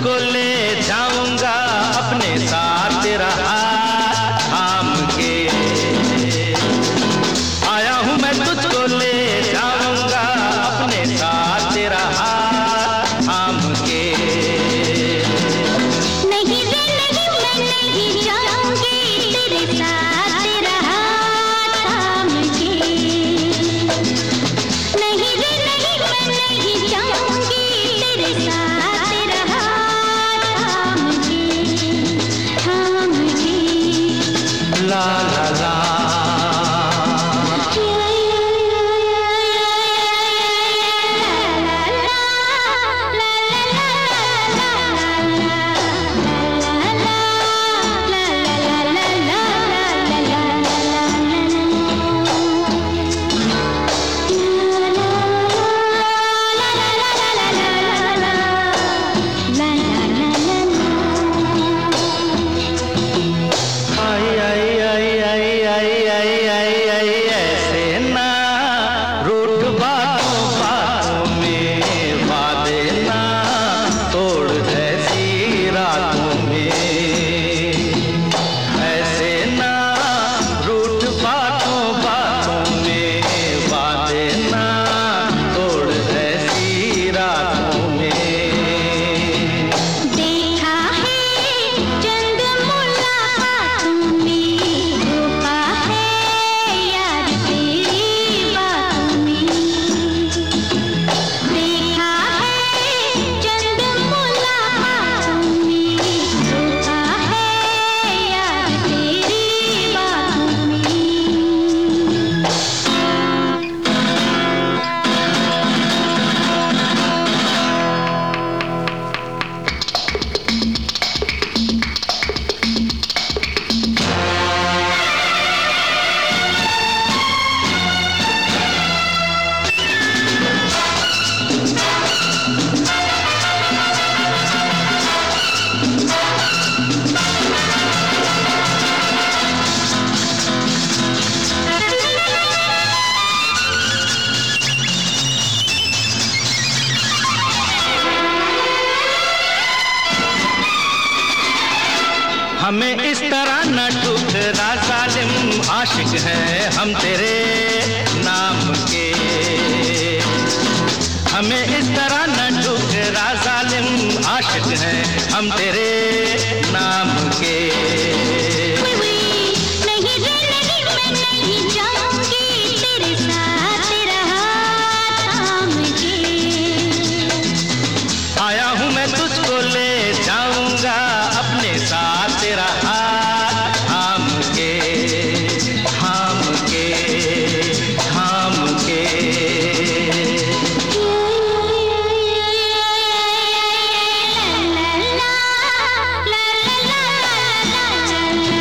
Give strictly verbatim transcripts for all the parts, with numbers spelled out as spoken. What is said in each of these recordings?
तुझको ले जाऊंगा अपने साथ, तेरा हाथ थाम के। आया हूँ मैं तुझको ले जाऊंगा अपने साथ, तेरा हाथ थाम के। नहीं रे नहीं मैं नहीं जाऊंगी तेरे साथ, तेरा हाथ थाम के। नहीं रे नहीं मैं नहीं जाऊंगी तेरे साथ, तेरा हाथ थाम के, थाम के। ला ला ला हमें इस तरह न ठुकरा जालिम, आशिक हैं हम तेरे नाम के। हमें इस तरह न ठुकरा जालिम, आशिक हैं हम तेरे नाम के। नहीं रे नहीं मैं नहीं जाऊंगी तेरे साथ, तेरा हाथ थाम के। आया हूँ मैं तुझको ले जाऊंगा अपने साथ, तेरा हाथ थाम के, थाम के, थाम के। ला ला ला ला ला ला ला ला।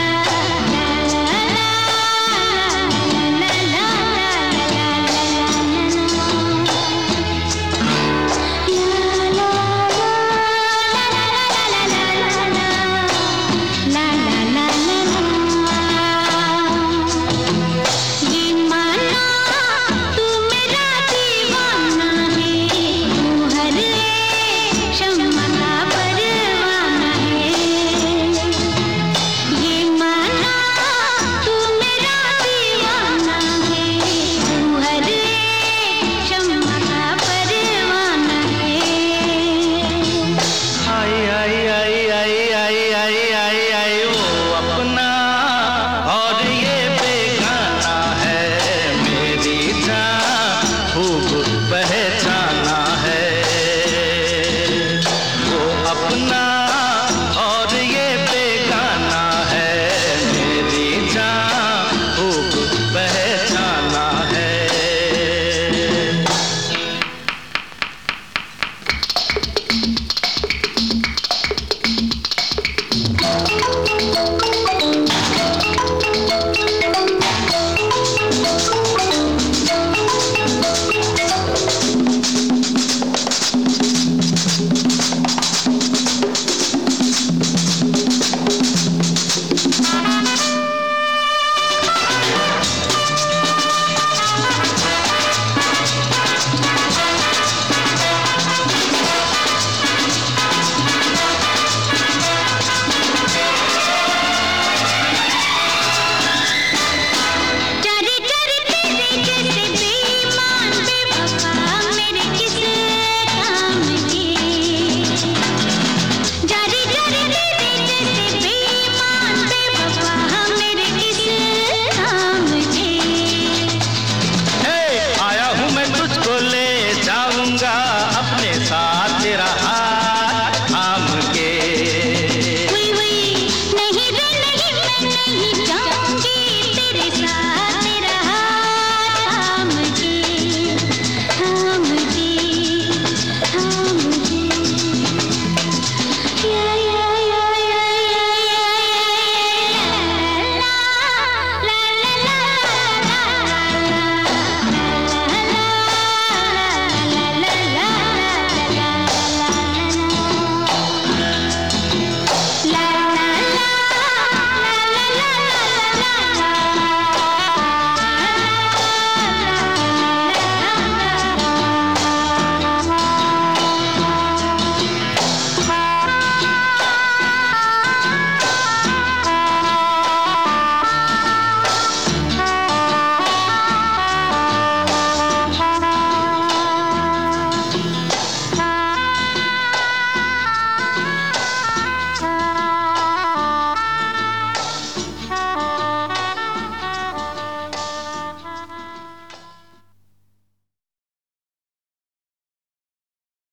अपने साथ तेरा हाथ